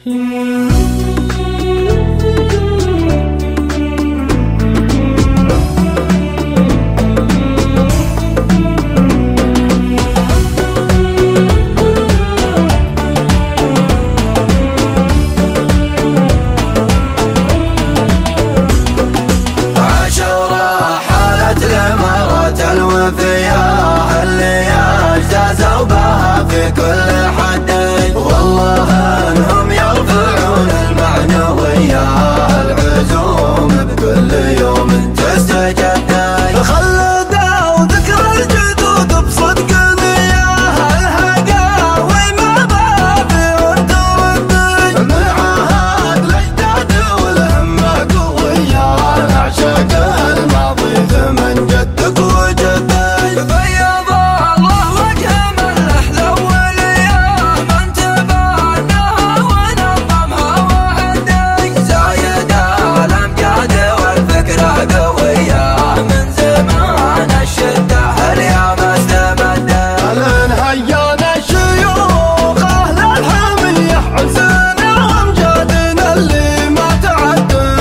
الوفياء اللي اجتازوا بها في كل حد، والله انهم يرفعون المعنوية العزوم بكل يوم تستجد. خلدوا ذكر الجدود بصدق نياه الهقاوي ما بابي تردد، من عهد الاجداد والهمة قوية نعشق الماضي ثمن جدك وجدك. بيض الله وجه من احلى والايام من تبناها ونظمها وعدك، زايد الامجاد والفكره قويه من زمان الشده اليوم استمدت. هيانا الشيوخ اهل الحميه حسن امجادنا اللي ما تعدى،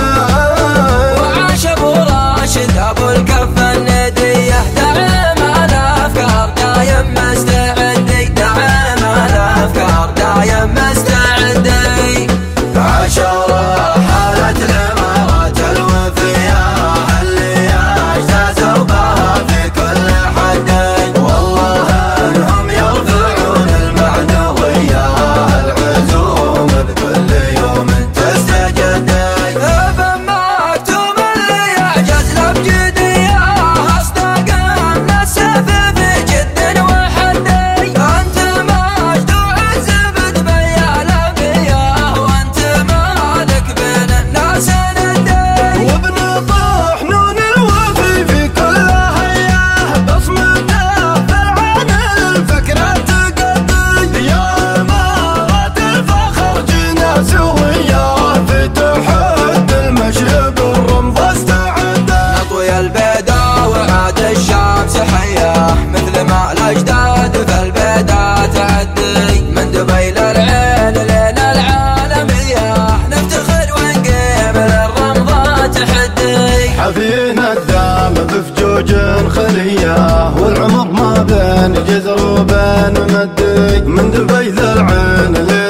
وعاش ابو راشد ابو الكف النديه دعم الافكار دايم مستعدي، دعم الافكار دايم مستعدي. عاشوره حالة الامارات الوفياء اللي اجتازوا بها في كل حد، والله انهم يرفعون المعنوية العزوم بكل يوم تستجد. ابن مكتوم اللي يعجز لبجديه اصدق من السيف في جد وحدي، انت مجد وعز بتبين الانبياء وانت مالك بين الناس ندي، وابن طحنون الوفي في كل هياه بصمته في العين الفكرة تقضي، يا امارات الفخر جينا سوياه في تحد المشرق الرمض استعد. نطوي البيضاء وعاد الشمس حياه مثل ما الاجداد في البيضاء تعدي، من دبي للعين لين العالميه نفتخر ونقيم للرمضة تحدي. حفينا الدام بفجوج خليه والعمر ما بين جذر وبين مدي، من دبي للعين